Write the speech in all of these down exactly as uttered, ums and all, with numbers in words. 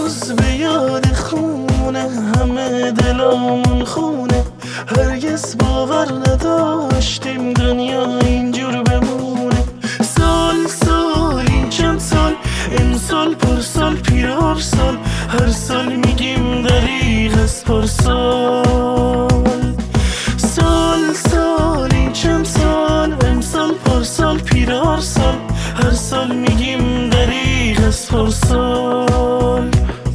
هنوز به یاد خونه همه دلامون خونه. هرگز باور نداشتیم دنیا اینجور بمونه. سال سال این چند سال، امسال پرسال پیرار سال، هر سال میگیم دریغ از پرسال. سال سال این چند سال، امسال پرسال پیرار سال، هر سال میگیم دریغ از پرسال.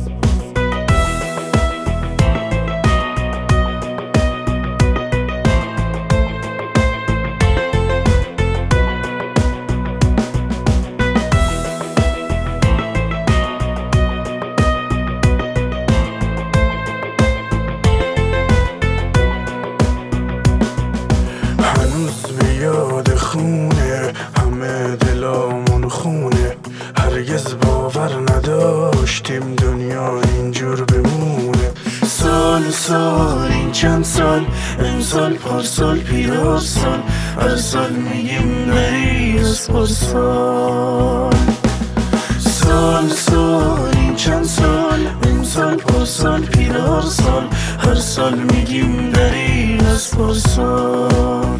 یاد خونه همه دلامون خونه. هرگز باور نداشتیم دنیا اینجور بمونه. سال سال این چند سال، امسال پارسال پیرار سال، هر سال میگیم دریغ از پرسال. سال سال این چند سال، امسال پارسال پیرار سال، هر سال میگیم دریغ از پرسال.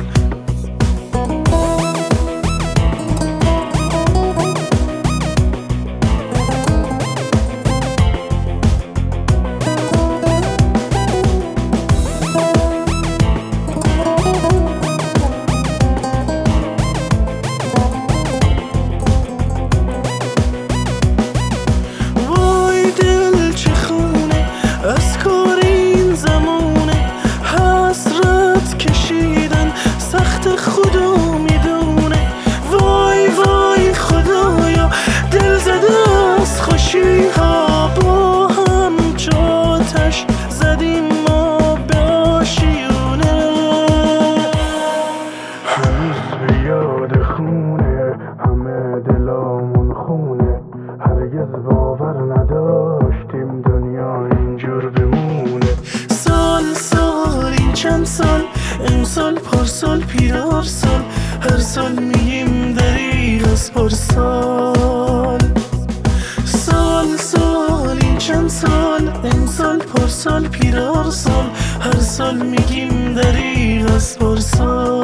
خدا میدونه وای وای خدایا، دل زده از خوشی ها با هم چاتش زدیم ما به آشیونه. هنوز به یاد خونه همه دلامون خونه. هرگز باور نداشتیم دنیا اینجور بمونه. سال سال این چند سال، امسال پارسال پیرار سال، هر سال میگیم دریغ از پرسال. سال سال این چند سال، امسال پارسال پیرار سال، هر سال میگیم دریغ از پرسال.